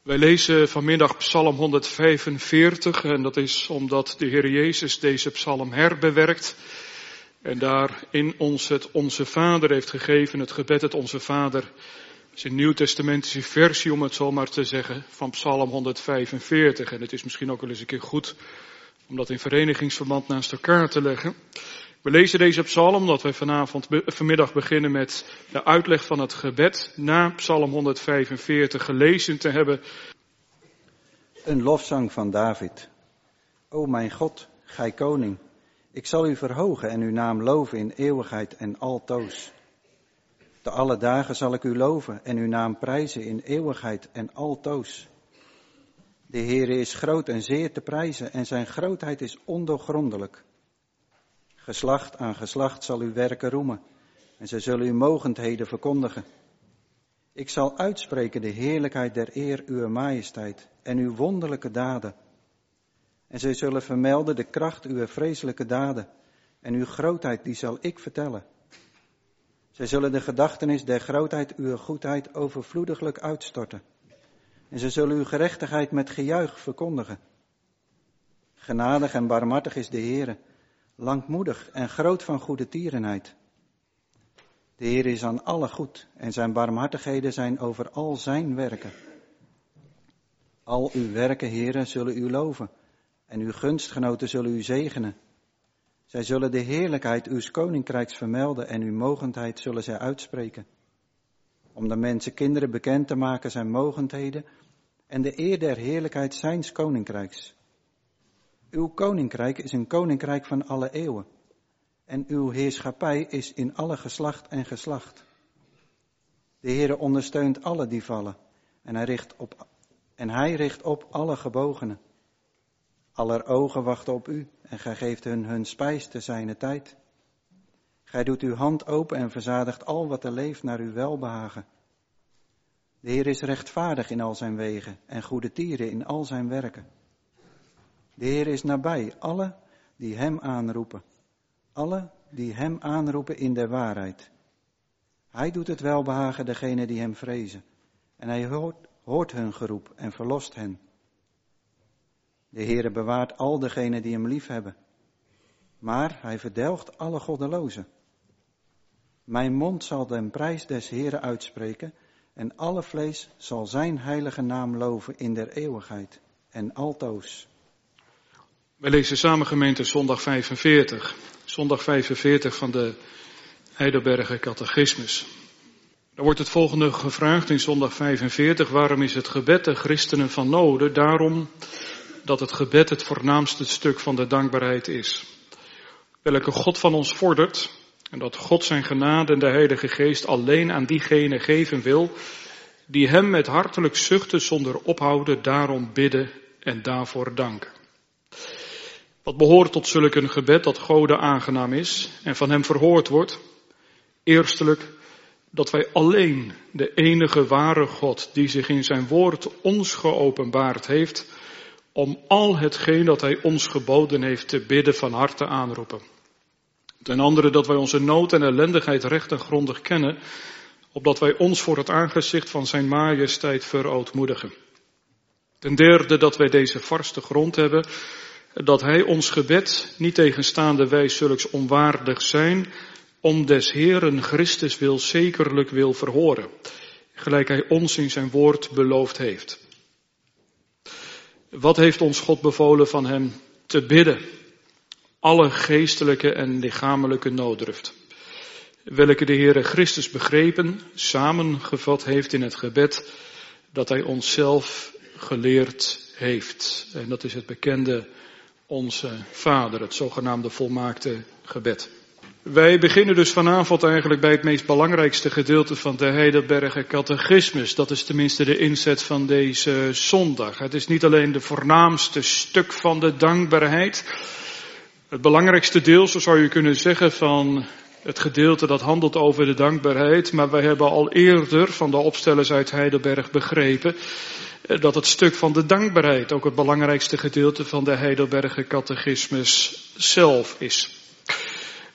Wij lezen vanmiddag Psalm 145 en dat is omdat de Heer Jezus deze psalm herbewerkt en daarin ons het Onze Vader heeft gegeven, het gebed het Onze Vader. Het is een nieuwtestamentische versie, om het zo maar te zeggen, van Psalm 145. En het is misschien ook wel eens een keer goed om dat in verenigingsverband naast elkaar te leggen. We lezen deze psalm omdat wij vanmiddag beginnen met de uitleg van het gebed na Psalm 145 gelezen te hebben. Een lofzang van David. O mijn God, gij koning, ik zal u verhogen en uw naam loven in eeuwigheid en altoos. Te alle dagen zal ik u loven en uw naam prijzen in eeuwigheid en altoos. De Heere is groot en zeer te prijzen en zijn grootheid is ondoorgrondelijk. Geslacht aan geslacht zal uw werken roemen en zij zullen uw mogendheden verkondigen. Ik zal uitspreken de heerlijkheid der eer uw majesteit en uw wonderlijke daden. En zij zullen vermelden de kracht uw vreselijke daden en uw grootheid die zal ik vertellen. Zij zullen de gedachtenis der grootheid uw goedheid overvloediglijk uitstorten. En zij zullen uw gerechtigheid met gejuich verkondigen. Genadig en barmhartig is de Heere, langmoedig en groot van goede tierenheid. De Heer is aan alle goed en zijn barmhartigheden zijn over al zijn werken. Al uw werken, Heere, zullen u loven en uw gunstgenoten zullen u zegenen. Zij zullen de heerlijkheid uws koninkrijks vermelden en uw mogendheid zullen zij uitspreken. Om de mensen kinderen bekend te maken zijn mogendheden en de eer der heerlijkheid zijns koninkrijks. Uw koninkrijk is een koninkrijk van alle eeuwen. En uw heerschappij is in alle geslacht en geslacht. De Heere ondersteunt alle die vallen. En hij richt op alle gebogenen. Aller ogen wachten op u. En gij geeft hun spijs te zijner tijd. Gij doet uw hand open en verzadigt al wat er leeft naar uw welbehagen. De Heer is rechtvaardig in al zijn wegen. En goede tieren in al zijn werken. De Heer is nabij alle die hem aanroepen. Alle die hem aanroepen in de waarheid. Hij doet het welbehagen degenen die hem vrezen. En hij hoort hun geroep en verlost hen. De Heere bewaart al degenen die hem lief hebben. Maar hij verdelgt alle goddelozen. Mijn mond zal den prijs des Heere uitspreken. En alle vlees zal zijn heilige naam loven in der eeuwigheid en altoos. Wij lezen samen gemeente zondag 45. Zondag 45 van de Heidelberger Catechismus. Er wordt het volgende gevraagd in zondag 45. Waarom is het gebed de christenen van noden? Daarom dat het gebed het voornaamste stuk van de dankbaarheid is. Welke God van ons vordert en dat God zijn genade en de Heilige Geest alleen aan diegenen geven wil die hem met hartelijk zuchten zonder ophouden daarom bidden en daarvoor danken. Wat behoort tot zulk een gebed dat Gode aangenaam is en van hem verhoord wordt? Eerstelijk dat wij alleen de enige ware God die zich in zijn woord ons geopenbaard heeft, om al hetgeen dat hij ons geboden heeft te bidden van harte aanroepen. Ten andere dat wij onze nood en ellendigheid recht en grondig kennen, opdat wij ons voor het aangezicht van zijn majesteit verootmoedigen. Ten derde dat wij deze vaste grond hebben, dat hij ons gebed, niet tegenstaande wij zulks onwaardig zijn, om des Heeren Christus wil zekerlijk wil verhoren, gelijk hij ons in zijn woord beloofd heeft. Wat heeft ons God bevolen van hem te bidden? Alle geestelijke en lichamelijke nooddruft, welke de Heere Christus begrepen, samengevat heeft in het gebed, dat hij onszelf geleerd heeft. En dat is het bekende Onze Vader, het zogenaamde volmaakte gebed. Wij beginnen dus vanavond eigenlijk bij het meest belangrijkste gedeelte van de Heidelberger Catechismus. Dat is tenminste de inzet van deze zondag. Het is niet alleen de voornaamste stuk van de dankbaarheid. Het belangrijkste deel, zo zou je kunnen zeggen, van het gedeelte dat handelt over de dankbaarheid. Maar wij hebben al eerder van de opstellers uit Heidelberg begrepen dat het stuk van de dankbaarheid ook het belangrijkste gedeelte van de Heidelberger Catechismus zelf is.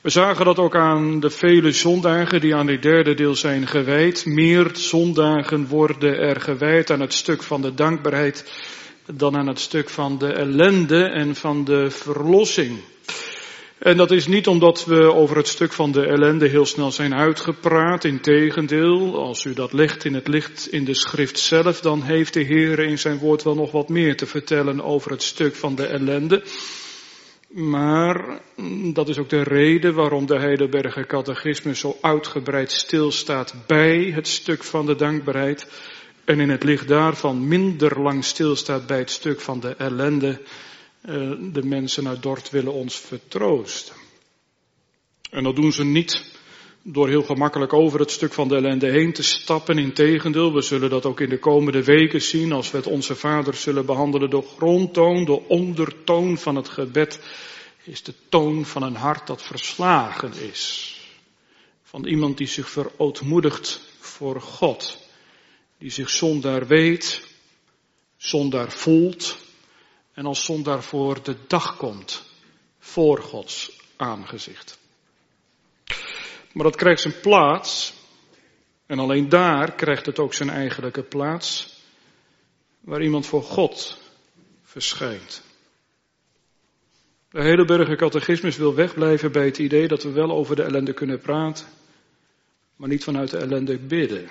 We zagen dat ook aan de vele zondagen die aan dit derde deel zijn gewijd. Meer zondagen worden er gewijd aan het stuk van de dankbaarheid dan aan het stuk van de ellende en van de verlossing. En dat is niet omdat we over het stuk van de ellende heel snel zijn uitgepraat. Integendeel, als u dat legt in het licht in de schrift zelf, dan heeft de Heer in zijn woord wel nog wat meer te vertellen over het stuk van de ellende. Maar dat is ook de reden waarom de Heidelberger Catechismus zo uitgebreid stilstaat bij het stuk van de dankbaarheid. En in het licht daarvan minder lang stilstaat bij het stuk van de ellende. De mensen uit Dort willen ons vertroosten. En dat doen ze niet door heel gemakkelijk over het stuk van de ellende heen te stappen. Integendeel, we zullen dat ook in de komende weken zien als we het Onze Vader zullen behandelen. De grondtoon, de ondertoon van het gebed is de toon van een hart dat verslagen is. Van iemand die zich verootmoedigt voor God. Die zich zondaar weet, zondaar voelt en als zondaar voor de dag komt. Voor Gods aangezicht. Maar dat krijgt zijn plaats. En alleen daar krijgt het ook zijn eigenlijke plaats. Waar iemand voor God verschijnt. De Heidelberger Catechismus wil wegblijven bij het idee dat we wel over de ellende kunnen praten. Maar niet vanuit de ellende bidden.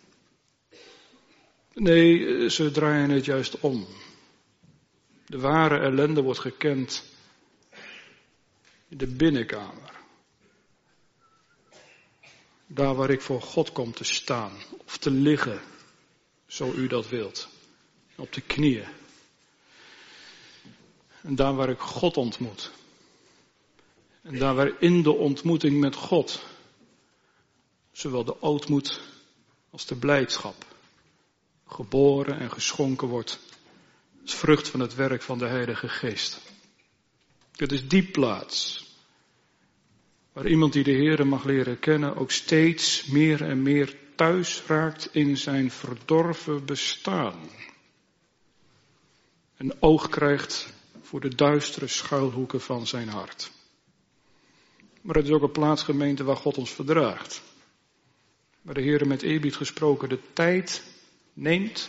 Nee, ze draaien het juist om. De ware ellende wordt gekend in de binnenkamer. Daar waar ik voor God kom te staan of te liggen, zo u dat wilt. Op de knieën. En daar waar ik God ontmoet. En daar waar in de ontmoeting met God zowel de ootmoed als de blijdschap geboren en geschonken wordt als vrucht van het werk van de Heilige Geest. Dit is die plaats waar iemand die de Heere mag leren kennen ook steeds meer en meer thuis raakt in zijn verdorven bestaan. En oog krijgt voor de duistere schuilhoeken van zijn hart. Maar het is ook een plaatsgemeente waar God ons verdraagt. Waar de Heere met eerbied gesproken de tijd neemt.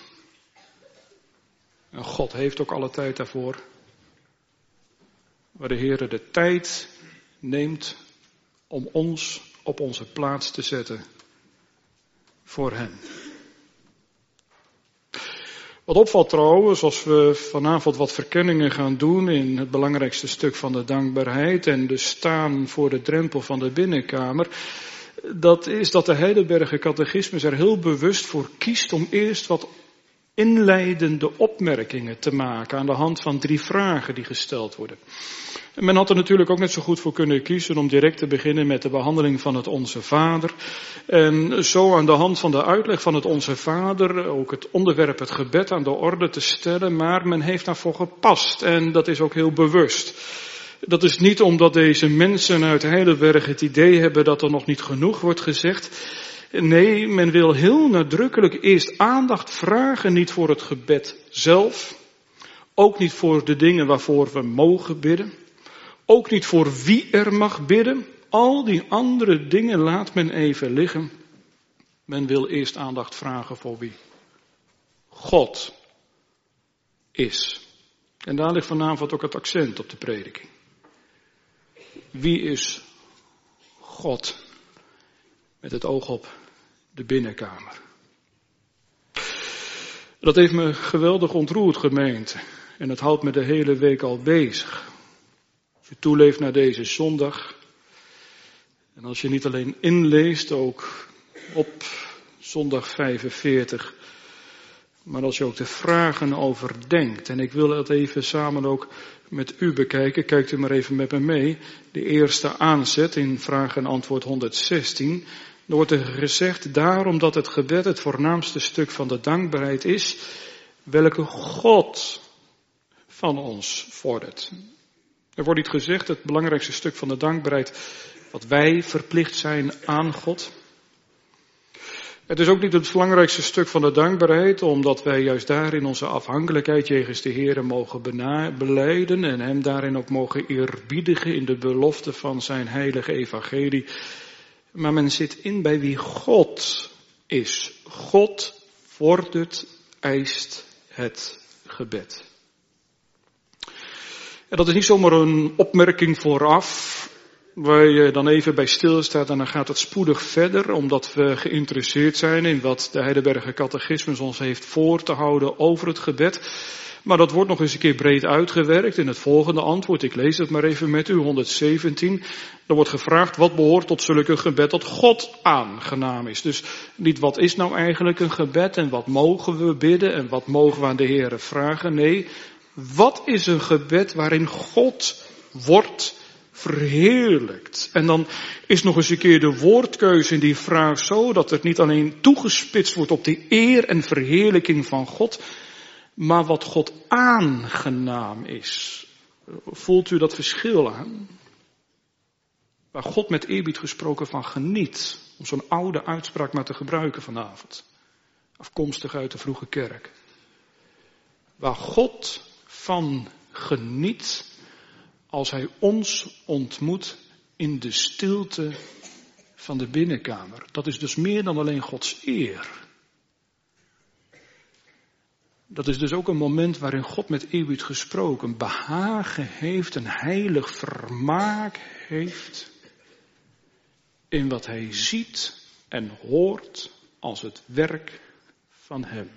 En God heeft ook alle tijd daarvoor. Waar de Heere de tijd neemt om ons op onze plaats te zetten voor hem. Wat opvalt trouwens, als we vanavond wat verkenningen gaan doen in het belangrijkste stuk van de dankbaarheid en de staan voor de drempel van de binnenkamer, dat is dat de Heidelberger Catechismus er heel bewust voor kiest om eerst wat inleidende opmerkingen te maken aan de hand van 3 vragen die gesteld worden. En men had er natuurlijk ook net zo goed voor kunnen kiezen om direct te beginnen met de behandeling van het Onze Vader. En zo aan de hand van de uitleg van het Onze Vader ook het onderwerp, het gebed aan de orde te stellen. Maar men heeft daarvoor gepast en dat is ook heel bewust. Dat is niet omdat deze mensen uit Heidelberg het idee hebben dat er nog niet genoeg wordt gezegd. Nee, men wil heel nadrukkelijk eerst aandacht vragen, niet voor het gebed zelf. Ook niet voor de dingen waarvoor we mogen bidden. Ook niet voor wie er mag bidden. Al die andere dingen laat men even liggen. Men wil eerst aandacht vragen voor wie God is. En daar ligt vanavond ook het accent op de prediking. Wie is God? Met het oog op de binnenkamer. Dat heeft me geweldig ontroerd, gemeente. En het houdt me de hele week al bezig. Als je toeleeft naar deze zondag. En als je niet alleen inleest, ook op zondag 45. Maar als je ook de vragen overdenkt. En ik wil het even samen ook met u bekijken. Kijkt u maar even met me mee. De eerste aanzet in vraag en antwoord 116. Er wordt er gezegd, daarom dat het gebed het voornaamste stuk van de dankbaarheid is, welke God van ons vordert. Er wordt niet gezegd, het belangrijkste stuk van de dankbaarheid, wat wij verplicht zijn aan God. Het is ook niet het belangrijkste stuk van de dankbaarheid, omdat wij juist daarin onze afhankelijkheid jegens de Heere mogen belijden en hem daarin ook mogen eerbiedigen in de belofte van zijn heilige evangelie. Maar men zit in bij wie God is. God vordert, eist het gebed. En dat is niet zomaar een opmerking vooraf, waar je dan even bij stilstaat en dan gaat het spoedig verder, omdat we geïnteresseerd zijn in wat de Heidelberger Catechismus ons heeft voor te houden over het gebed. Maar dat wordt nog eens een keer breed uitgewerkt in het volgende antwoord. Ik lees het maar even met u, 117. Er wordt gevraagd wat behoort tot zulk een gebed dat God aangenaam is. Dus niet wat is nou eigenlijk een gebed en wat mogen we bidden en wat mogen we aan de Heere vragen. Nee, wat is een gebed waarin God wordt verheerlijkt? En dan is nog eens een keer de woordkeuze in die vraag zo dat het niet alleen toegespitst wordt op de eer en verheerlijking van God, maar wat God aangenaam is. Voelt u dat verschil aan? Waar God met eerbied gesproken van geniet, om zo'n oude uitspraak maar te gebruiken vanavond. Afkomstig uit de vroege kerk. Waar God van geniet als hij ons ontmoet in de stilte van de binnenkamer. Dat is dus meer dan alleen Gods eer. Dat is dus ook een moment waarin God met eerbied gesproken behagen heeft, een heilig vermaak heeft in wat hij ziet en hoort als het werk van hem.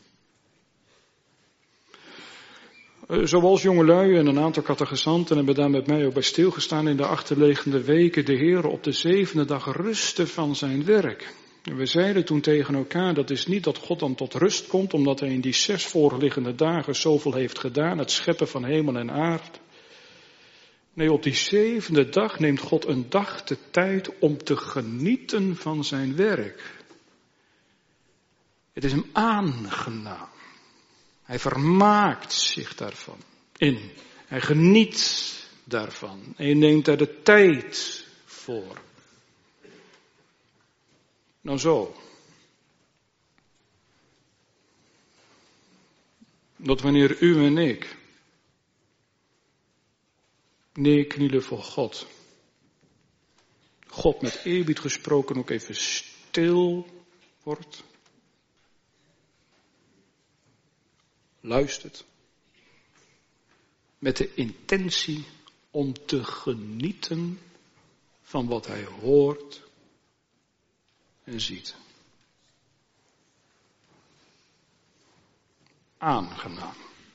Zoals jongelui en een aantal catechisanten hebben daar met mij ook bij stilgestaan in de achterliggende weken, de Heer op de 7e dag rustte van zijn werk. En we zeiden toen tegen elkaar, dat is niet dat God dan tot rust komt, omdat hij in die 6 voorliggende dagen zoveel heeft gedaan, het scheppen van hemel en aarde. Nee, op die 7e dag neemt God een dag de tijd om te genieten van zijn werk. Het is hem aangenaam. Hij vermaakt zich daarvan in. Hij geniet daarvan. En hij neemt daar de tijd voor. Nou zo. Dat wanneer u en ik neerknielen voor God. God met eerbied gesproken ook even stil wordt. Luistert. Met de intentie om te genieten van wat hij hoort en ziet. Aangenaam.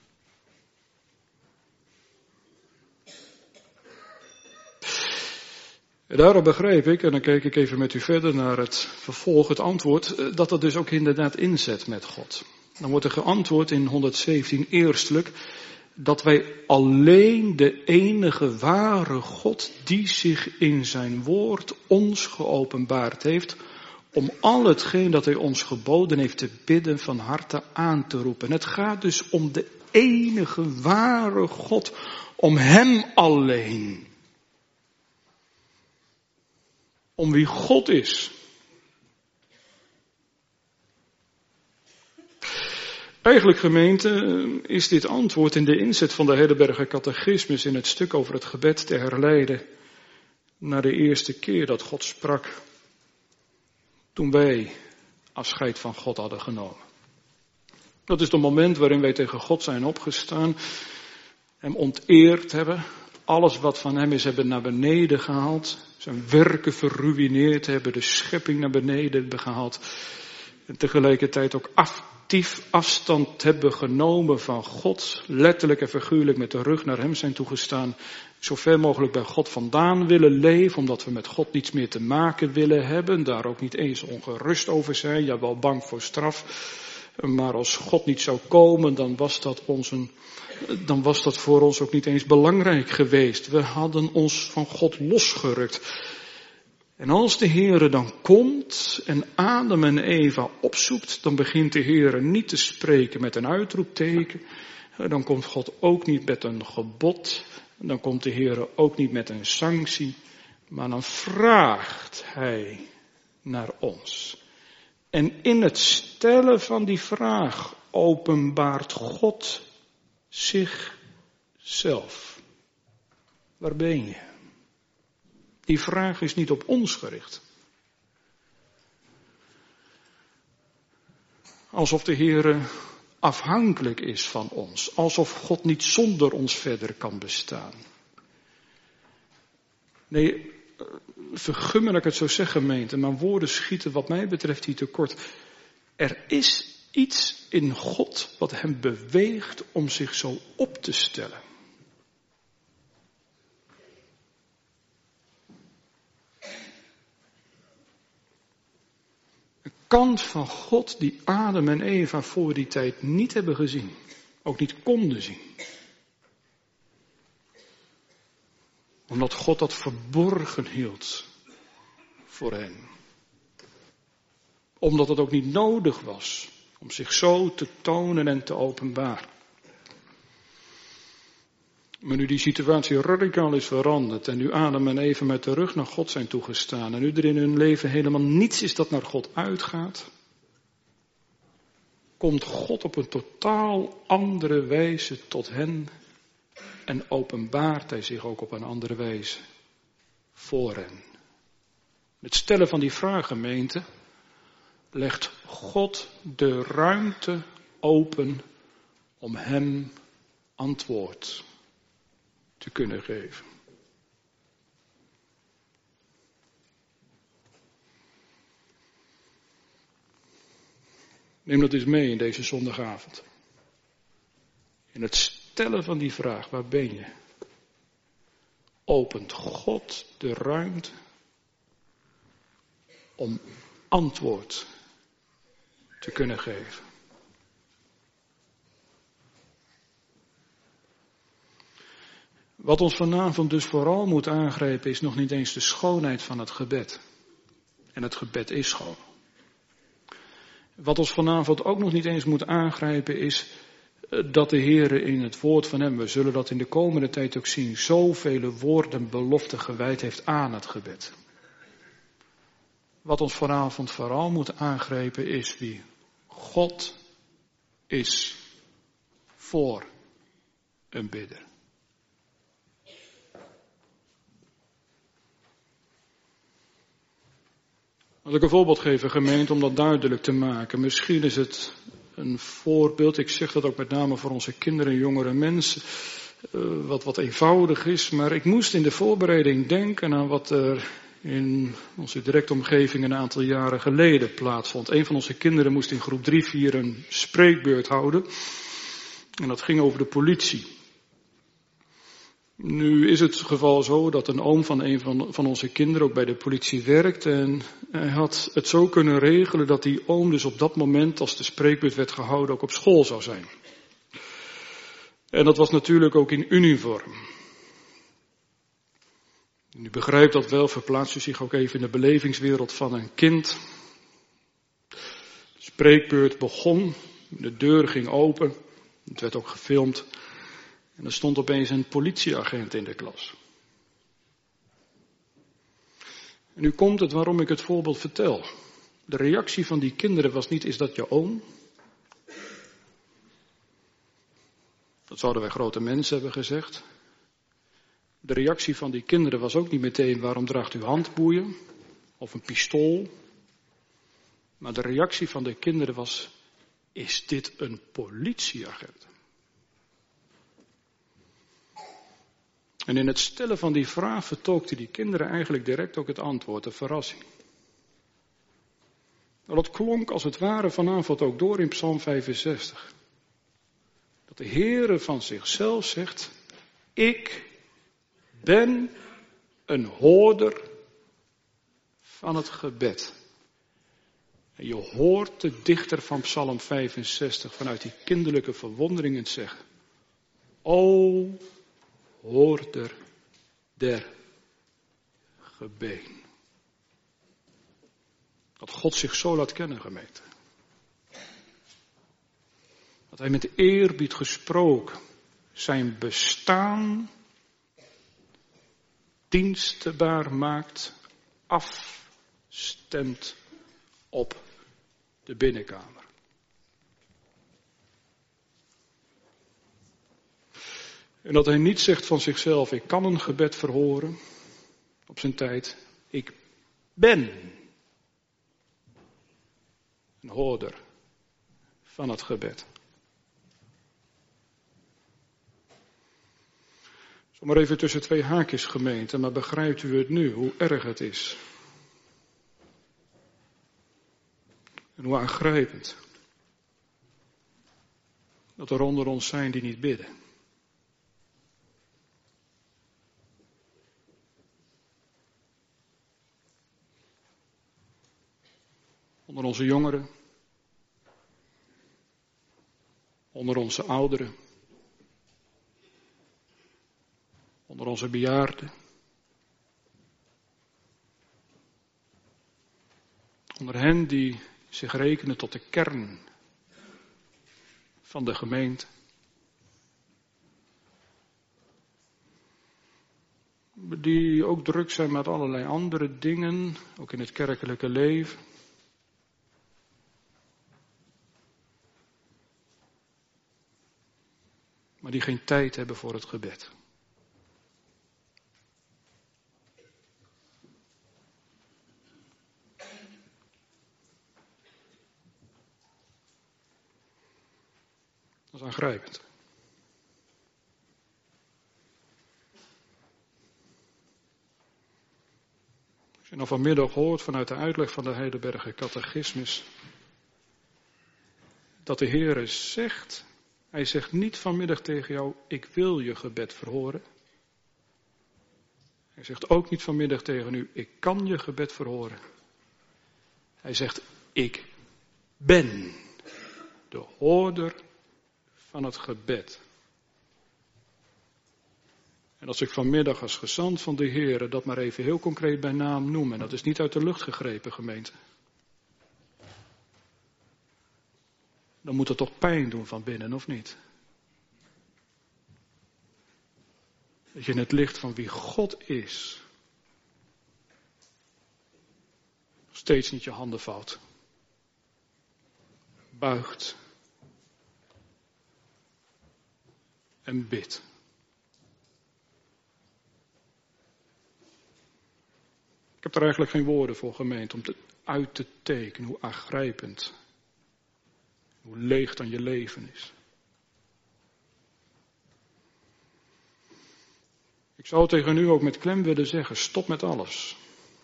Daarom begrijp ik, en dan kijk ik even met u verder naar het vervolg, het antwoord, dat dat dus ook inderdaad inzet met God. Dan wordt er geantwoord in 117 eerstelijk dat wij alleen de enige ware God die zich in zijn woord ons geopenbaard heeft, om al hetgeen dat hij ons geboden heeft te bidden van harte aan te roepen. Het gaat dus om de enige ware God, om hem alleen. Om wie God is. Eigenlijk, gemeente, is dit antwoord in de inzet van de Heidelberger Catechismus in het stuk over het gebed te herleiden naar de eerste keer dat God sprak toen wij afscheid van God hadden genomen. Dat is het moment waarin wij tegen God zijn opgestaan, hem onteerd hebben, alles wat van hem is hebben naar beneden gehaald, zijn werken verruïneerd hebben, de schepping naar beneden hebben gehaald en tegelijkertijd ook actief afstand hebben genomen van God, letterlijk en figuurlijk met de rug naar hem zijn toegestaan, zo ver mogelijk bij God vandaan willen leven, omdat we met God niets meer te maken willen hebben, daar ook niet eens ongerust over zijn, ja wel bang voor straf, maar als God niet zou komen, dan was dat voor ons ook niet eens belangrijk geweest. We hadden ons van God losgerukt. En als de Heere dan komt en Adam en Eva opzoekt, dan begint de Heere niet te spreken met een uitroepteken. Dan komt God ook niet met een gebod. Dan komt de Heere ook niet met een sanctie. Maar dan vraagt hij naar ons. En in het stellen van die vraag openbaart God zichzelf. Waar ben je? Die vraag is niet op ons gericht. Alsof de Heere afhankelijk is van ons. Alsof God niet zonder ons verder kan bestaan. Nee, vergun me dat ik het zo zeg, gemeente, maar woorden schieten wat mij betreft hier tekort. Er is iets in God wat hem beweegt om zich zo op te stellen. Een kant van God die Adam en Eva voor die tijd niet hebben gezien. Ook niet konden zien. Omdat God dat verborgen hield voor hen. Omdat het ook niet nodig was om zich zo te tonen en te openbaren. Maar nu die situatie radicaal is veranderd en nu Adam en Eva met de rug naar God zijn toegestaan en nu er in hun leven helemaal niets is dat naar God uitgaat, komt God op een totaal andere wijze tot hen en openbaart hij zich ook op een andere wijze voor hen. Het stellen van die vraag, gemeente, legt God de ruimte open om hem antwoord te kunnen geven. Neem dat eens mee in deze zondagavond. In het stellen van die vraag, waar ben je? Opent God de ruimte om antwoord te kunnen geven. Wat ons vanavond dus vooral moet aangrijpen is nog niet eens de schoonheid van het gebed. En het gebed is schoon. Wat ons vanavond ook nog niet eens moet aangrijpen is dat de Heere in het woord van hem, we zullen dat in de komende tijd ook zien, zoveel woorden en beloften gewijd heeft aan het gebed. Wat ons vanavond vooral moet aangrijpen is wie God is voor een bidder. Als ik een voorbeeld geef, gemeente, om dat duidelijk te maken. Misschien is het een voorbeeld, ik zeg dat ook met name voor onze kinderen en jongere mensen, wat eenvoudig is. Maar ik moest in de voorbereiding denken aan wat er in onze directe omgeving een aantal jaren geleden plaatsvond. Een van onze kinderen moest in groep 3-4 een spreekbeurt houden. En dat ging over de politie. Nu is het geval zo dat een oom van een van onze kinderen ook bij de politie werkt. En hij had het zo kunnen regelen dat die oom dus op dat moment, als de spreekbeurt werd gehouden, ook op school zou zijn. En dat was natuurlijk ook in uniform. U begrijpt dat wel, verplaatst u zich ook even in de belevingswereld van een kind. De spreekbeurt begon, de deur ging open, het werd ook gefilmd. En er stond opeens een politieagent in de klas. En nu komt het waarom ik het voorbeeld vertel. De reactie van die kinderen was niet, is dat je oom? Dat zouden wij grote mensen hebben gezegd. De reactie van die kinderen was ook niet meteen, waarom draagt u handboeien? Of een pistool? Maar de reactie van de kinderen was, is dit een politieagent? En in het stellen van die vraag vertolkten die kinderen eigenlijk direct ook het antwoord, de verrassing. Nou, dat klonk als het ware vanavond ook door in Psalm 65. Dat de Heere van zichzelf zegt, ik ben een hoorder van het gebed. En je hoort de dichter van Psalm 65 vanuit die kinderlijke verwondering het zeggen. O hoorder der gebeden. Dat God zich zo laat kennen, gemeente. Dat hij met eerbied gesproken zijn bestaan dienstbaar maakt, afstemt op de binnenkamer. En dat hij niet zegt van zichzelf, ik kan een gebed verhoren op zijn tijd. Ik ben een hoorder van het gebed. Maar even tussen twee haakjes, gemeente, maar begrijpt u het nu, hoe erg het is? En hoe aangrijpend. Dat er onder ons zijn die niet bidden. Onder onze jongeren. Onder onze ouderen. Onder onze bejaarden. Onder hen die zich rekenen tot de kern van de gemeente. Die ook druk zijn met allerlei andere dingen, ook in het kerkelijke leven. Maar die geen tijd hebben voor het gebed. Dat is aangrijpend. Als je nou vanmiddag hoort vanuit de uitleg van de Heidelberger Catechismus, dat de Heere zegt, hij zegt niet vanmiddag tegen jou, ik wil je gebed verhoren. Hij zegt ook niet vanmiddag tegen u, ik kan je gebed verhoren. Hij zegt, ik ben de hoorder van het gebed. En als ik vanmiddag als gezant van de Heere dat maar even heel concreet bij naam noem, en dat is niet uit de lucht gegrepen, gemeente. Dan moet het toch pijn doen van binnen, of niet? Dat je in het licht van wie God is, nog steeds niet je handen vouwt. Buigt. En bidt. Ik heb er eigenlijk geen woorden voor, gemeente, om uit te tekenen hoe aangrijpend, hoe leeg dan je leven is. Ik zou tegen u ook met klem willen zeggen, stop met alles.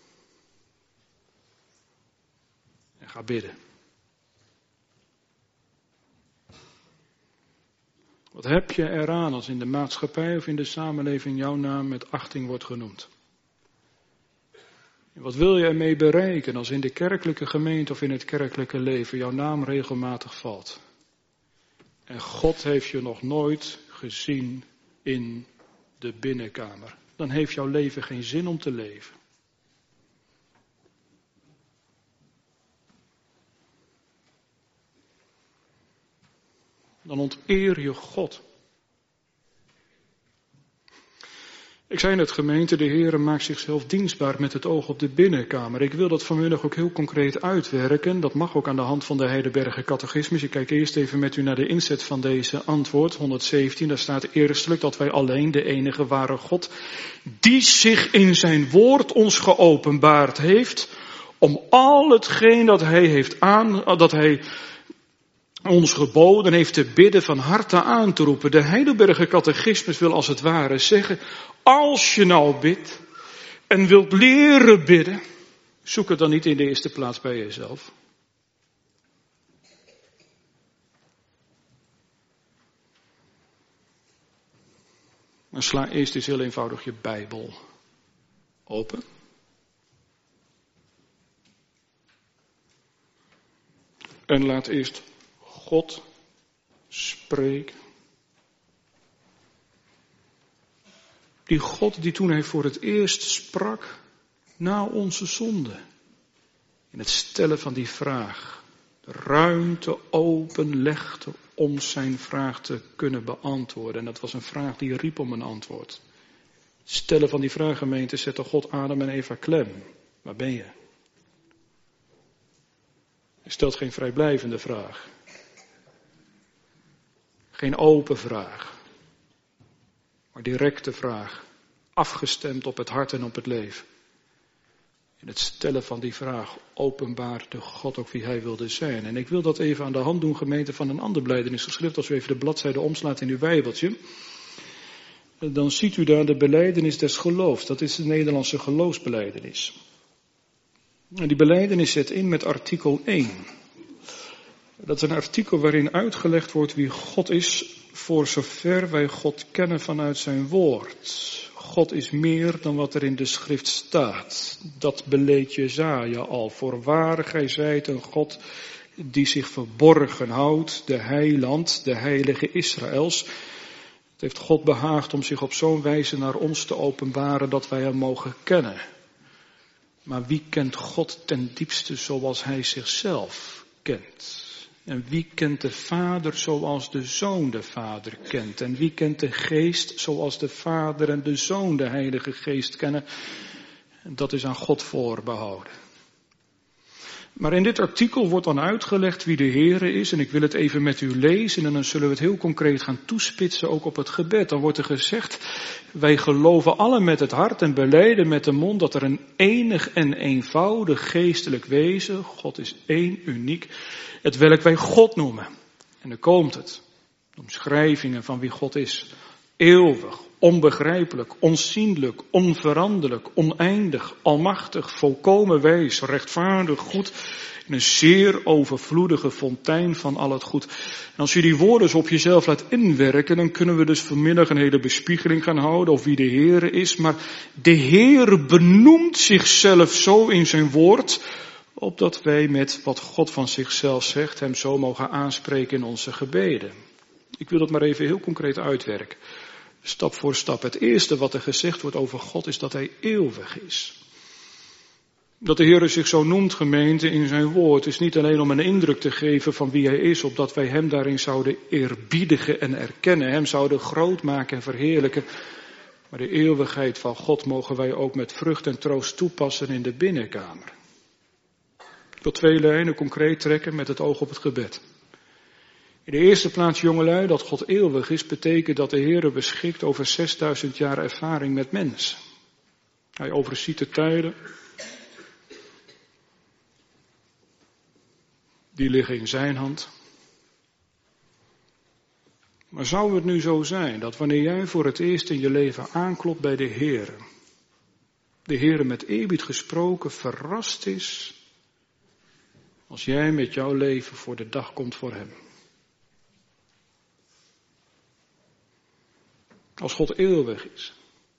En ga bidden. Wat heb je eraan als in de maatschappij of in de samenleving jouw naam met achting wordt genoemd? En wat wil je ermee bereiken als in de kerkelijke gemeente of in het kerkelijke leven jouw naam regelmatig valt? En God heeft je nog nooit gezien in de binnenkamer. Dan heeft jouw leven geen zin om te leven. Dan onteer je God. Ik zei net, gemeente, de Heere maakt zichzelf dienstbaar met het oog op de binnenkamer. Ik wil dat vanmiddag ook heel concreet uitwerken. Dat mag ook aan de hand van de Heidelberger Catechismus. Ik kijk eerst even met u naar de inzet van deze antwoord, 117. Daar staat eerstelijk dat wij alleen de enige ware God, die zich in zijn woord ons geopenbaard heeft, om al hetgeen dat hij ons geboden heeft te bidden van harte aan te roepen. De Heidelberger Catechismus wil als het ware zeggen, als je nou bidt en wilt leren bidden, zoek het dan niet in de eerste plaats bij jezelf. Maar sla eerst eens heel eenvoudig je Bijbel open. En laat eerst God spreken. Die God die toen hij voor het eerst sprak na onze zonde. In het stellen van die vraag. De ruimte openlegde om zijn vraag te kunnen beantwoorden. En dat was een vraag die riep om een antwoord. Het stellen van die vraag, gemeente, zette God Adam en Eva klem. Waar ben je? Hij stelt geen vrijblijvende vraag. Geen open vraag. Maar directe vraag. Afgestemd op het hart en op het leven. In het stellen van die vraag openbaarde God ook wie hij wilde zijn. En ik wil dat even aan de hand doen, gemeente, van een ander belijdenisgeschrift. Als u even de bladzijde omslaat in uw bijbeltje. Dan ziet u daar de belijdenis des geloofs. Dat is de Nederlandse geloofsbelijdenis. En die belijdenis zet in met artikel 1. Dat is een artikel waarin uitgelegd wordt wie God is, voor zover wij God kennen vanuit zijn woord. God is meer dan wat er in de schrift staat. Dat beleed Jesaja al. Voorwaar, gij zijt een God die zich verborgen houdt, de heiland, de heilige Israëls. Het heeft God behaagd om zich op zo'n wijze naar ons te openbaren dat wij hem mogen kennen. Maar wie kent God ten diepste zoals hij zichzelf kent? En wie kent de Vader zoals de Zoon de Vader kent? En wie kent de Geest zoals de Vader en de Zoon de Heilige Geest kennen? En dat is aan God voorbehouden. Maar in dit artikel wordt dan uitgelegd wie de Heere is. En ik wil het even met u lezen en dan zullen we het heel concreet gaan toespitsen ook op het gebed. Dan wordt er gezegd, wij geloven alle met het hart en belijden met de mond dat er een enig en eenvoudig geestelijk wezen, God is één, uniek, het welk wij God noemen. En dan komt het. Omschrijvingen van wie God is. Eeuwig, onbegrijpelijk, onzienlijk, onveranderlijk, oneindig, almachtig, volkomen wijs, rechtvaardig, goed. In een zeer overvloedige fontein van al het goed. En als je die woorden eens op jezelf laat inwerken, dan kunnen we dus vanmiddag een hele bespiegeling gaan houden over wie de Heere is. Maar de Heere benoemt zichzelf zo in zijn woord, opdat wij met wat God van zichzelf zegt, hem zo mogen aanspreken in onze gebeden. Ik wil dat maar even heel concreet uitwerken. Stap voor stap. Het eerste wat er gezegd wordt over God is dat hij eeuwig is. Dat de Heer zich zo noemt, gemeente, in zijn woord is niet alleen om een indruk te geven van wie hij is, opdat wij hem daarin zouden eerbiedigen en erkennen, hem zouden groot maken en verheerlijken. Maar de eeuwigheid van God mogen wij ook met vrucht en troost toepassen in de binnenkamer. Ik wil 2 lijnen concreet trekken met het oog op het gebed. In de eerste plaats, jongelui, dat God eeuwig is, betekent dat de Heer beschikt over 6000 jaar ervaring met mensen. Hij overziet de tijden. Die liggen in zijn hand. Maar zou het nu zo zijn dat wanneer jij voor het eerst in je leven aanklopt bij de Heer met eerbied gesproken verrast is als jij met jouw leven voor de dag komt voor hem? Als God eeuwig is,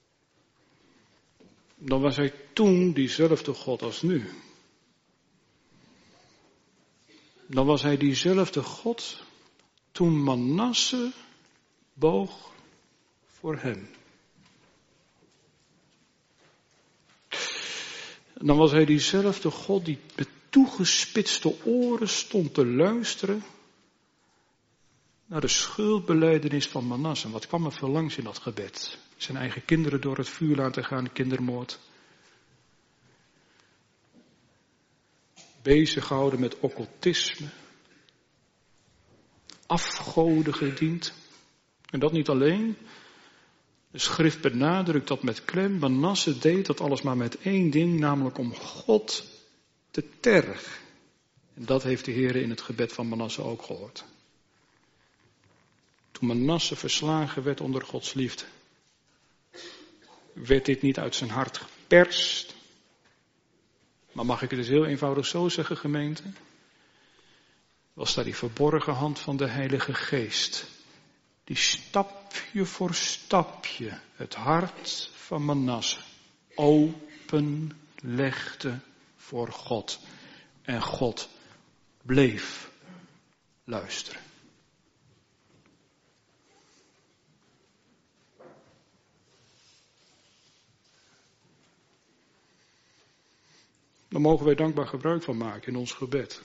dan was hij toen diezelfde God als nu. Dan was hij diezelfde God toen Manasse boog voor hem. Dan was hij diezelfde God die met toegespitste oren stond te luisteren naar de schuldbelijdenis van Manasse. En wat kwam er veel langs in dat gebed? Zijn eigen kinderen door het vuur laten gaan, kindermoord. Bezig gehouden met occultisme. Afgoden gediend. En dat niet alleen. De schrift benadrukt dat met klem. Manasse deed dat alles maar met één ding, namelijk om God te tergen. En dat heeft de Heer in het gebed van Manasse ook gehoord. Toen Manasse verslagen werd onder Gods liefde, werd dit niet uit zijn hart geperst. Maar mag ik het dus heel eenvoudig zo zeggen, gemeente? Was daar die verborgen hand van de Heilige Geest, die stapje voor stapje het hart van Manasse openlegde voor God. En God bleef luisteren. Daar mogen wij dankbaar gebruik van maken in ons gebed.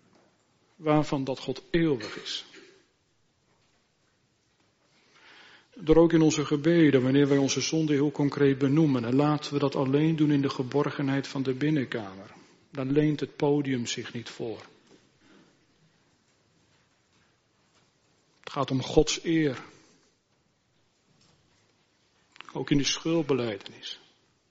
Waarvan dat God eeuwig is. Door ook in onze gebeden, wanneer wij onze zonde heel concreet benoemen, en laten we dat alleen doen in de geborgenheid van de binnenkamer. Dan leent het podium zich niet voor. Het gaat om Gods eer. Ook in de schuldbelijdenis.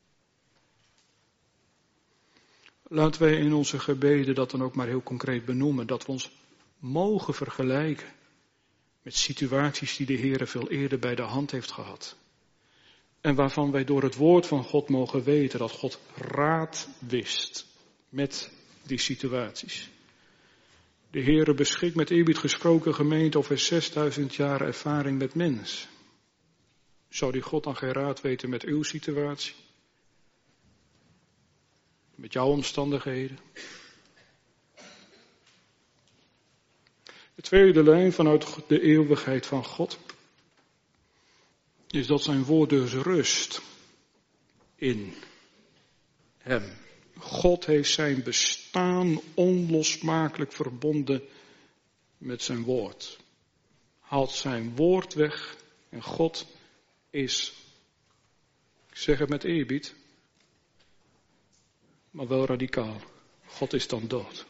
Laten wij in onze gebeden dat dan ook maar heel concreet benoemen. Dat we ons mogen vergelijken met situaties die de Heer veel eerder bij de hand heeft gehad. En waarvan wij door het woord van God mogen weten dat God raad wist met die situaties. De Heer beschikt met eerbied gesproken gemeente over 6000 jaar ervaring met mens. Zou die God dan geen raad weten met uw situatie? Met jouw omstandigheden? De tweede lijn vanuit de eeuwigheid van God is dat zijn woord dus rust in hem. God heeft zijn bestaan onlosmakelijk verbonden met zijn woord. Haalt zijn woord weg en God is, ik zeg het met eerbied, maar wel radicaal. God is dan dood.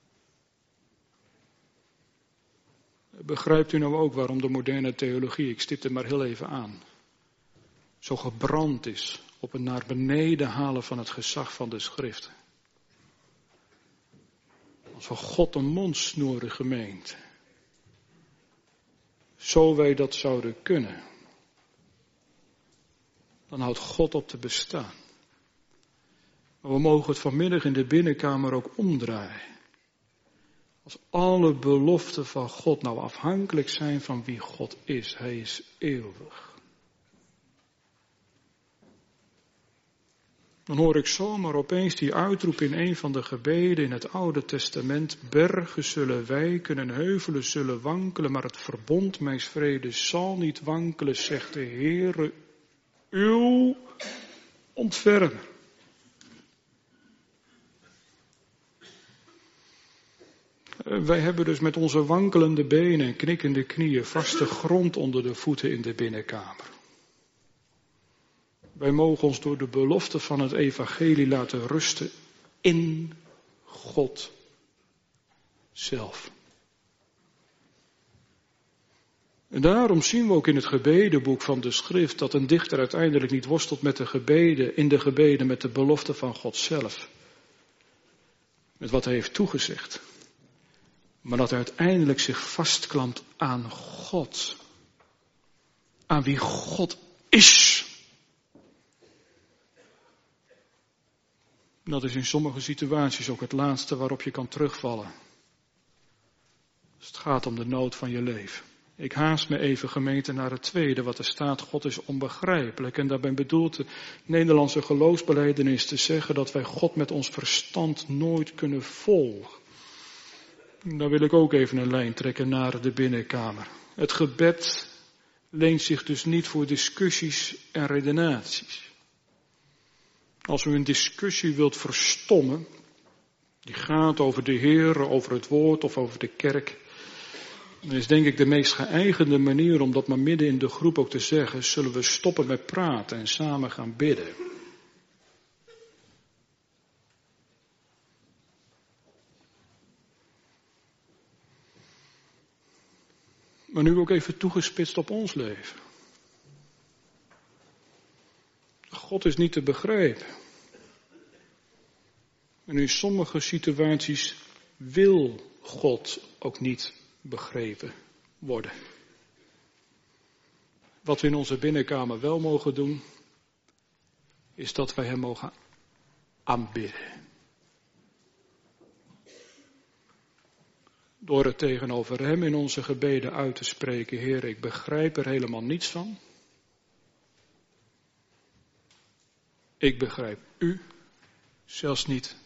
Begrijpt u nou ook waarom de moderne theologie, ik stip er maar heel even aan, zo gebrand is op het naar beneden halen van het gezag van de Schrift? Als we God een mond snoeren, gemeente, zo wij dat zouden kunnen, dan houdt God op te bestaan. Maar we mogen het vanmiddag in de binnenkamer ook omdraaien. Als alle beloften van God nou afhankelijk zijn van wie God is. Hij is eeuwig. Dan hoor ik zomaar opeens die uitroep in een van de gebeden in het Oude Testament. Bergen zullen wijken en heuvelen zullen wankelen, maar het verbond mijns vredes zal niet wankelen, zegt de Heere, uw ontfermer. Wij hebben dus met onze wankelende benen en knikkende knieën vaste grond onder de voeten in de binnenkamer. Wij mogen ons door de belofte van het evangelie laten rusten in God zelf. En daarom zien we ook in het gebedenboek van de Schrift dat een dichter uiteindelijk niet worstelt met de gebeden, in de gebeden met de belofte van God zelf. Met wat hij heeft toegezegd. Maar dat hij uiteindelijk zich vastklampt aan God. Aan wie God is. Dat is in sommige situaties ook het laatste waarop je kan terugvallen. Als het gaat om de nood van je leven. Ik haast me even, gemeente, naar het tweede wat er staat. God is onbegrijpelijk. En daarbij bedoelt de Nederlandse geloofsbelijdenis te zeggen dat wij God met ons verstand nooit kunnen volgen. Daar wil ik ook even een lijn trekken naar de binnenkamer. Het gebed leent zich dus niet voor discussies en redenaties. Als u een discussie wilt verstommen, die gaat over de Heer, over het woord of over de kerk, dan is denk ik de meest geëigende manier om dat maar midden in de groep ook te zeggen, zullen we stoppen met praten en samen gaan bidden. Maar nu ook even toegespitst op ons leven. God is niet te begrijpen. En in sommige situaties wil God ook niet begrepen worden. Wat we in onze binnenkamer wel mogen doen, is dat wij hem mogen aanbidden. Door het tegenover hem in onze gebeden uit te spreken, Heer, ik begrijp er helemaal niets van. Ik begrijp u zelfs niet.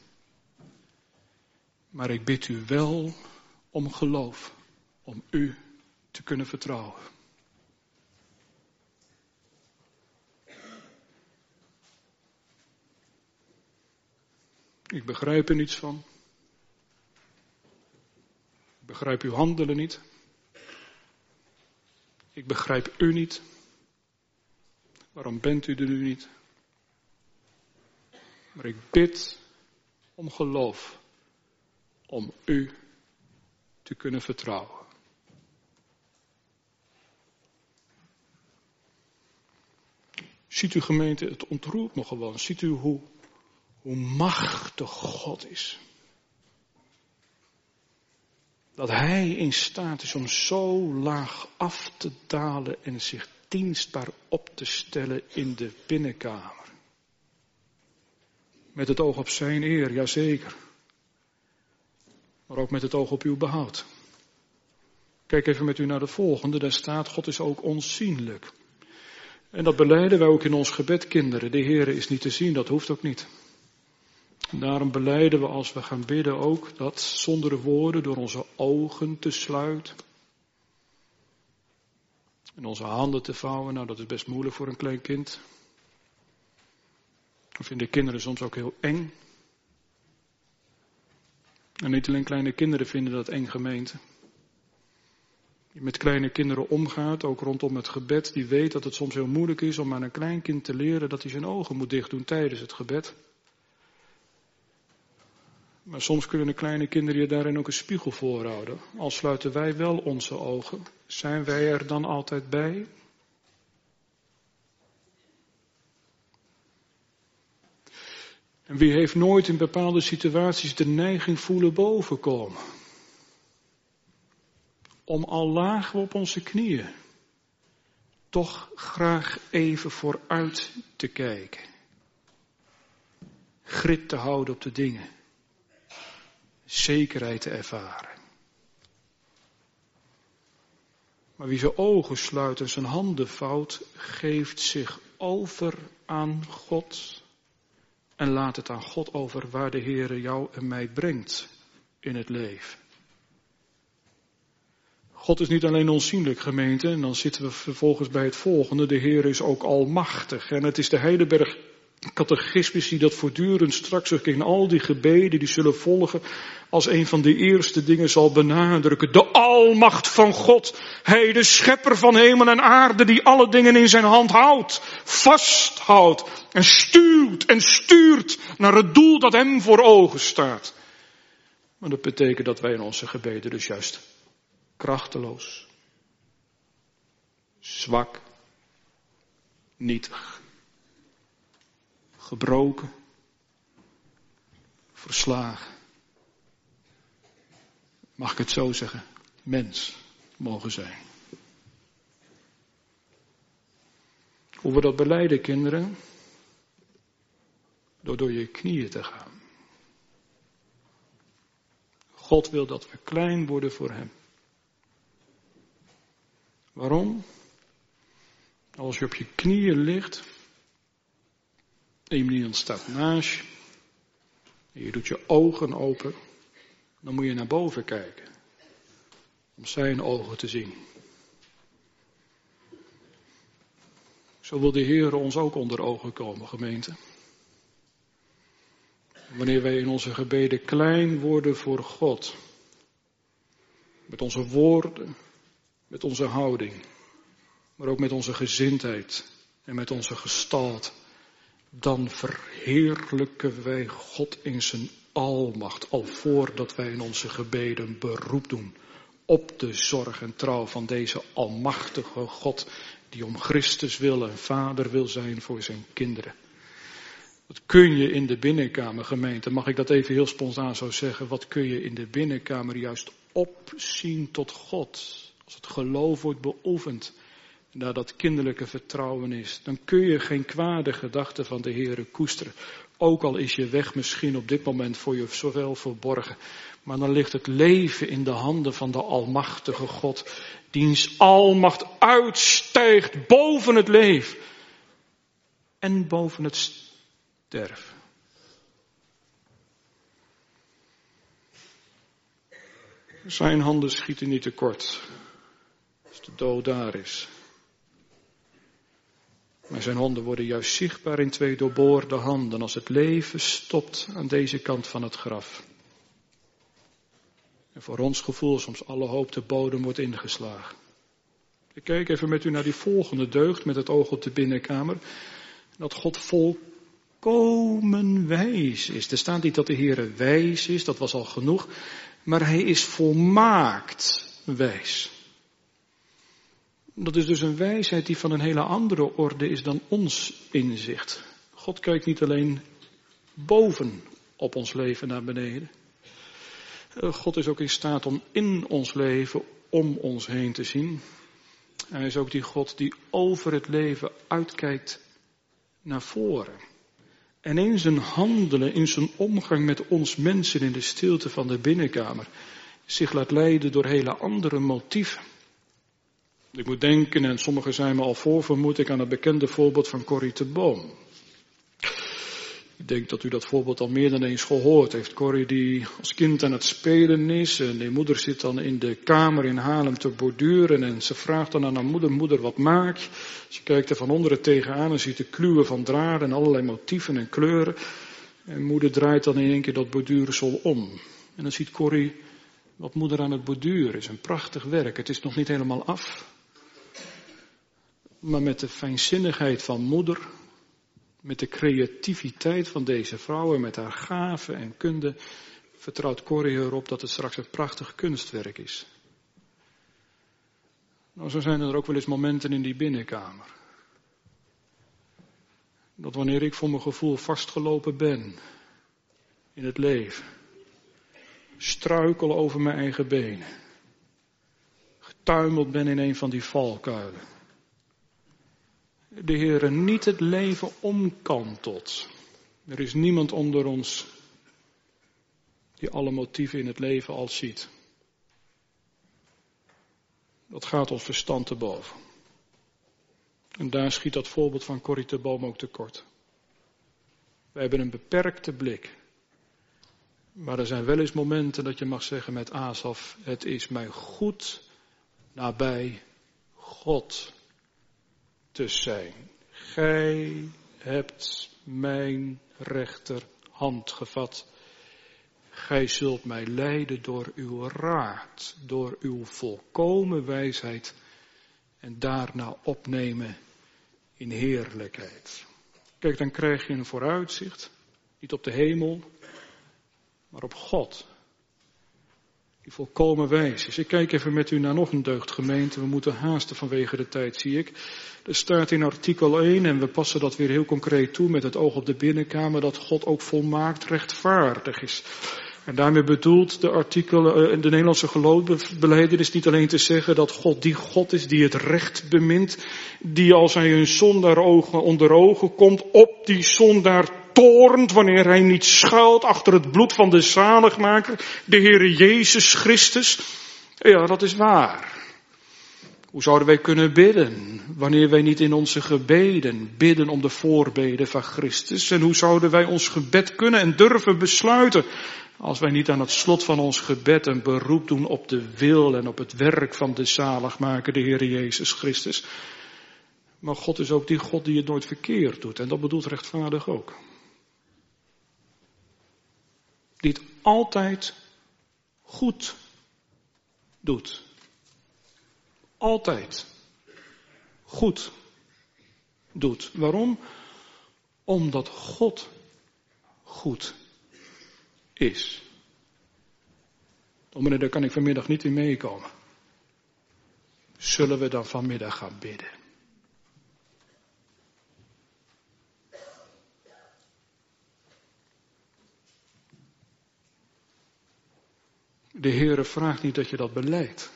Maar ik bid u wel om geloof, om u te kunnen vertrouwen. Ik begrijp er niets van. Ik begrijp uw handelen niet. Ik begrijp u niet. Waarom bent u er nu niet? Maar ik bid om geloof, om u te kunnen vertrouwen. Ziet u gemeente, het ontroert me gewoon. Ziet u hoe machtig God is. Dat Hij in staat is om zo laag af te dalen en zich dienstbaar op te stellen in de binnenkamer. Met het oog op zijn eer, jazeker. Maar ook met het oog op uw behoud. Kijk even met u naar de volgende, daar staat, God is ook onzienlijk. En dat belijden wij ook in ons gebed, kinderen. De Heere is niet te zien, dat hoeft ook niet. Daarom belijden we als we gaan bidden ook dat zonder woorden door onze ogen te sluiten. En onze handen te vouwen, nou dat is best moeilijk voor een klein kind. Dat vinden kinderen soms ook heel eng. En niet alleen kleine kinderen vinden dat eng, gemeente. Die met kleine kinderen omgaat, ook rondom het gebed, die weet dat het soms heel moeilijk is om aan een klein kind te leren dat hij zijn ogen moet dicht doen tijdens het gebed. Maar soms kunnen de kleine kinderen je daarin ook een spiegel voorhouden. Al sluiten wij wel onze ogen, zijn wij er dan altijd bij? En wie heeft nooit in bepaalde situaties de neiging voelen bovenkomen? Om al lagen we op onze knieën, toch graag even vooruit te kijken. Grip te houden op de dingen. Zekerheid te ervaren. Maar wie zijn ogen sluit en zijn handen vouwt, geeft zich over aan God. En laat het aan God over waar de Heere jou en mij brengt in het leven. God is niet alleen onzienlijk, gemeente, en dan zitten we vervolgens bij het volgende. De Heer is ook almachtig. En het is de Heidelberg Catechismus die dat voortdurend straks ook in al die gebeden die zullen volgen, als een van de eerste dingen zal benadrukken. De almacht van God. Hij, de schepper van hemel en aarde, die alle dingen in zijn hand houdt, vasthoudt en stuurt naar het doel dat hem voor ogen staat. Maar dat betekent dat wij in onze gebeden dus juist krachteloos, zwak, nietig, gebroken, verslagen, mag ik het zo zeggen, mens mogen zijn. Hoe we dat belijden, kinderen? Door je knieën te gaan. God wil dat we klein worden voor hem. Waarom? Als je op je knieën ligt, en iemand staat naast je, en je doet je ogen open, dan moet je naar boven kijken, om zijn ogen te zien. Zo wil de Heer ons ook onder ogen komen, gemeente. Wanneer wij in onze gebeden klein worden voor God, met onze woorden, met onze houding, maar ook met onze gezindheid en met onze gestalte, dan verheerlijken wij God in zijn almacht, al voordat wij in onze gebeden beroep doen op de zorg en trouw van deze almachtige God, die om Christus wil en vader wil zijn voor zijn kinderen. Wat kun je in de binnenkamer, gemeente, mag ik dat even heel spontaan zo zeggen, wat kun je in de binnenkamer juist opzien tot God, als het geloof wordt beoefend en daar dat kinderlijke vertrouwen is, dan kun je geen kwade gedachte van de Heere koesteren. Ook al is je weg misschien op dit moment voor je zowel verborgen. Maar dan ligt het leven in de handen van de almachtige God. Diens almacht uitstijgt boven het leven. En boven het sterven. Zijn handen schieten niet tekort. Als de dood daar is. Maar zijn handen worden juist zichtbaar in 2 doorboorde handen als het leven stopt aan deze kant van het graf. En voor ons gevoel soms alle hoop de bodem wordt ingeslagen. Ik kijk even met u naar die volgende deugd met het oog op de binnenkamer. Dat God volkomen wijs is. Er staat niet dat de Heere wijs is, dat was al genoeg. Maar hij is volmaakt wijs. Dat is dus een wijsheid die van een hele andere orde is dan ons inzicht. God kijkt niet alleen boven op ons leven naar beneden. God is ook in staat om in ons leven om ons heen te zien. Hij is ook die God die over het leven uitkijkt naar voren. En in zijn handelen, in zijn omgang met ons mensen in de stilte van de binnenkamer, zich laat leiden door hele andere motieven. Ik moet denken, en sommigen zijn me al voorvermoed, ik aan het bekende voorbeeld van Corrie te Boom. Ik denk dat u dat voorbeeld al meer dan eens gehoord heeft. Corrie die als kind aan het spelen is en die moeder zit dan in de kamer in Haarlem te borduren en ze vraagt dan aan haar moeder, moeder wat maak je? Ze kijkt er van onderen tegenaan en ziet de kluwen van draden en allerlei motieven en kleuren. En moeder draait dan in één keer dat borduursel om. En dan ziet Corrie wat moeder aan het borduren is. Een prachtig werk, het is nog niet helemaal af. Maar met de fijnzinnigheid van moeder, met de creativiteit van deze vrouw en met haar gaven en kunde, vertrouwt Corrie erop dat het straks een prachtig kunstwerk is. Nou, zo zijn er ook wel eens momenten in die binnenkamer. Dat wanneer ik voor mijn gevoel vastgelopen ben in het leven, struikel over mijn eigen benen, getuimeld ben in een van die valkuilen, de Heere niet het leven omkantelt. Er is niemand onder ons die alle motieven in het leven al ziet. Dat gaat ons verstand te boven. En daar schiet dat voorbeeld van Corrie te Boom ook tekort. Wij hebben een beperkte blik. Maar er zijn wel eens momenten dat je mag zeggen met Asaf, het is mij goed nabij God te zijn. Gij hebt mijn rechterhand gevat. Gij zult mij leiden door uw raad, door uw volkomen wijsheid en daarna opnemen in heerlijkheid. Kijk, dan krijg je een vooruitzicht, niet op de hemel, maar op God. Die volkomen wijs is. Ik kijk even met u naar nog een deugdgemeente. We moeten haasten vanwege de tijd, zie ik. Er staat in artikel 1, en we passen dat weer heel concreet toe met het oog op de binnenkamer, dat God ook volmaakt rechtvaardig is. En daarmee bedoelt de Nederlandse geloofsbelijdenis niet alleen te zeggen dat God die God is die het recht bemint, die als hij een zondaar onder ogen komt, op die zondaar toornt wanneer hij niet schuilt achter het bloed van de zaligmaker, de Heere Jezus Christus. Ja, dat is waar. Hoe zouden wij kunnen bidden wanneer wij niet in onze gebeden bidden om de voorbeden van Christus? En hoe zouden wij ons gebed kunnen en durven besluiten als wij niet aan het slot van ons gebed een beroep doen op de wil en op het werk van de zaligmaker, de Heere Jezus Christus? Maar God is ook die God die het nooit verkeerd doet. En dat bedoelt rechtvaardig ook. Die het altijd goed doet. Altijd goed doet. Waarom? Omdat God goed is. Dominee, daar kan ik vanmiddag niet in meekomen. Zullen we dan vanmiddag gaan bidden? De Heere vraagt niet dat je dat belijdt.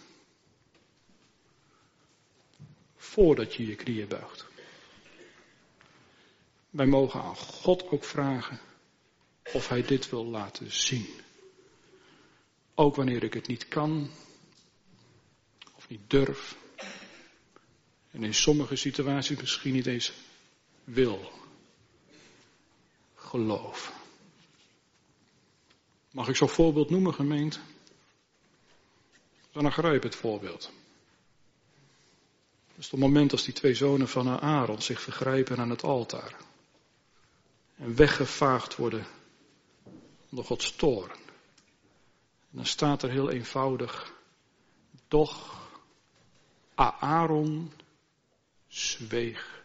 Voordat je je knieën buigt. Wij mogen aan God ook vragen of hij dit wil laten zien. Ook wanneer ik het niet kan of niet durf. En in sommige situaties misschien niet eens wil geloven. Mag ik zo'n voorbeeld noemen, gemeente? Dan grijp het voorbeeld. Dat is het moment als die twee zonen van Aaron zich vergrijpen aan het altaar. En weggevaagd worden door Gods toorn. En dan staat er heel eenvoudig, doch Aaron zweeg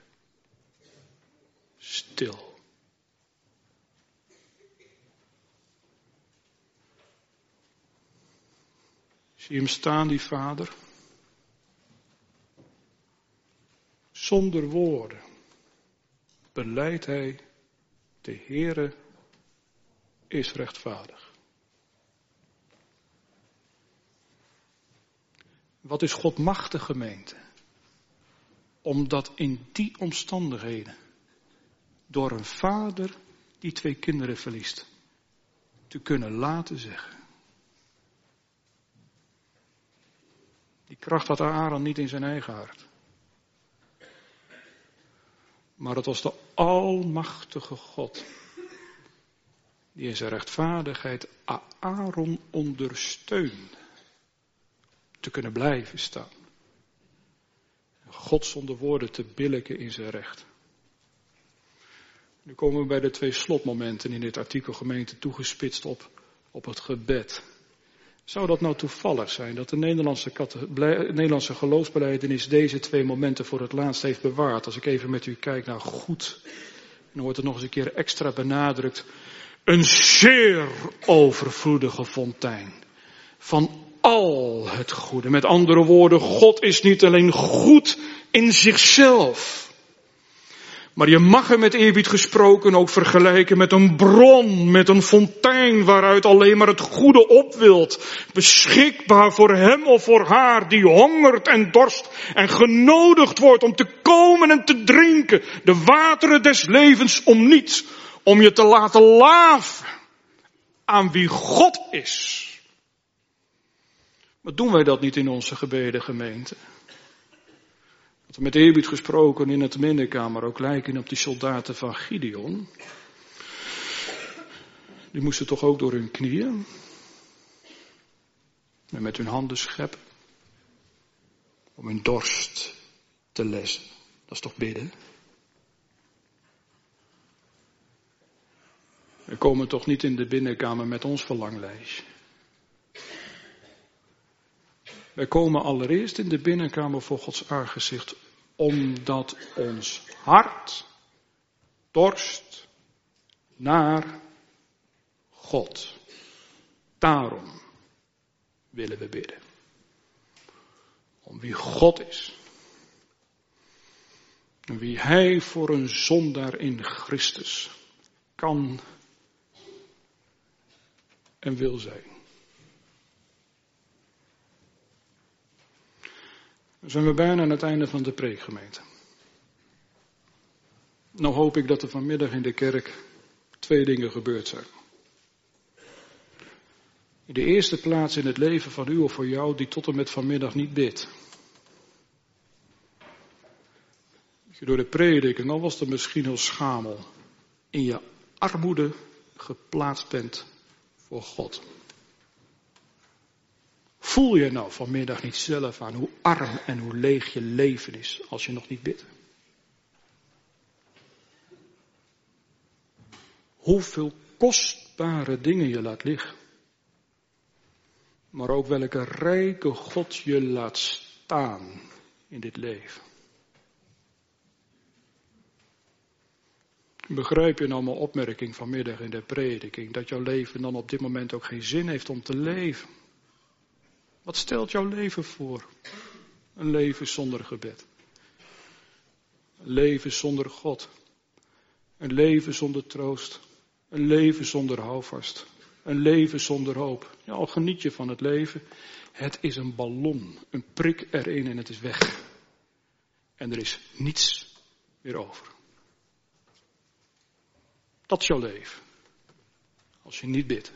stil. Zie je hem staan, die vader? Zonder woorden belijdt hij, de Heere is rechtvaardig. Wat is God machtig, gemeente? Omdat in die omstandigheden, door een vader die 2 kinderen verliest, te kunnen laten zeggen. Die kracht had Aaron niet in zijn eigen hart. Maar het was de almachtige God die in zijn rechtvaardigheid Aaron ondersteunde. Te kunnen blijven staan. God zonder woorden te billijken in zijn recht. Nu komen we bij de 2 slotmomenten in dit artikel, gemeente, toegespitst op het gebed. Zou dat nou toevallig zijn dat de Nederlandse geloofsbelijdenis deze 2 momenten voor het laatst heeft bewaard? Als ik even met u kijk naar goed, dan wordt het nog eens een keer extra benadrukt. Een zeer overvloedige fontein van al het goede. Met andere woorden, God is niet alleen goed in zichzelf. Maar je mag hem met eerbied gesproken ook vergelijken met een bron, met een fontein waaruit alleen maar het goede opwilt. Beschikbaar voor hem of voor haar die hongert en dorst en genodigd wordt om te komen en te drinken. De wateren des levens om niets, om je te laten laven aan wie God is. Maar doen wij dat niet in onze gebeden, gemeente? Dat we met eerbied gesproken in het middenkamer ook lijken op die soldaten van Gideon. Die moesten toch ook door hun knieën. En met hun handen scheppen. Om hun dorst te lessen. Dat is toch bidden? We komen toch niet in de binnenkamer met ons verlanglijstje. Wij komen allereerst in de binnenkamer voor Gods aangezicht, omdat ons hart dorst naar God. Daarom willen we bidden. Om wie God is. En wie Hij voor een zondaar in Christus kan en wil zijn. Dan zijn we bijna aan het einde van de preek, gemeente. Nou hoop ik dat er vanmiddag in de kerk 2 dingen gebeurd zijn. In de eerste plaats in het leven van u of voor jou die tot en met vanmiddag niet bidt. Dat je door de prediking, al was het misschien heel schamel, in je armoede geplaatst bent voor God. Voel je nou vanmiddag niet zelf aan hoe arm en hoe leeg je leven is als je nog niet bidt? Hoeveel kostbare dingen je laat liggen. Maar ook welke rijke God je laat staan in dit leven. Begrijp je nou mijn opmerking vanmiddag in de prediking, dat jouw leven dan op dit moment ook geen zin heeft om te leven? Wat stelt jouw leven voor? Een leven zonder gebed. Een leven zonder God. Een leven zonder troost. Een leven zonder houvast. Een leven zonder hoop. Ja, al geniet je van het leven. Het is een ballon. Een prik erin en het is weg. En er is niets meer over. Dat is jouw leven. Als je niet bidt.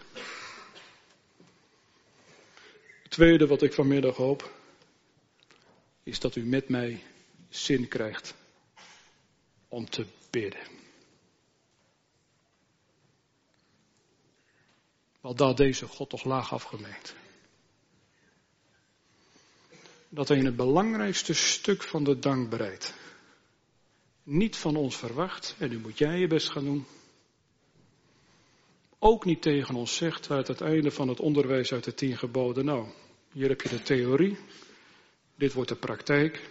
Het tweede wat ik vanmiddag hoop, is dat u met mij zin krijgt om te bidden. Wat daalt deze God toch laag afgemeend. Dat hij in het belangrijkste stuk van de dankbaarheid niet van ons verwacht, en nu moet jij je best gaan doen, ook niet tegen ons zegt uit het einde van het onderwijs uit de 10 geboden. Nou, hier heb je de theorie. Dit wordt de praktijk.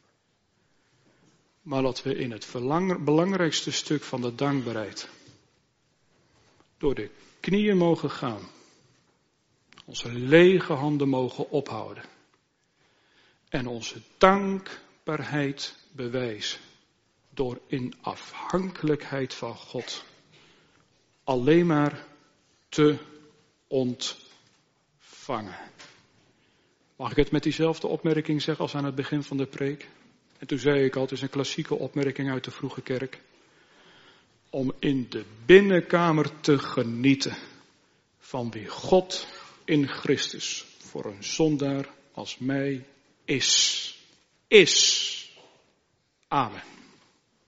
Maar dat we in het belangrijkste stuk van de dankbaarheid door de knieën mogen gaan. Onze lege handen mogen ophouden. En onze dankbaarheid bewijzen. Door in afhankelijkheid van God alleen maar te ontvangen. Mag ik het met diezelfde opmerking zeggen als aan het begin van de preek? En toen zei ik al, het is een klassieke opmerking uit de vroege kerk. Om in de binnenkamer te genieten van wie God in Christus voor een zondaar als mij is. Amen.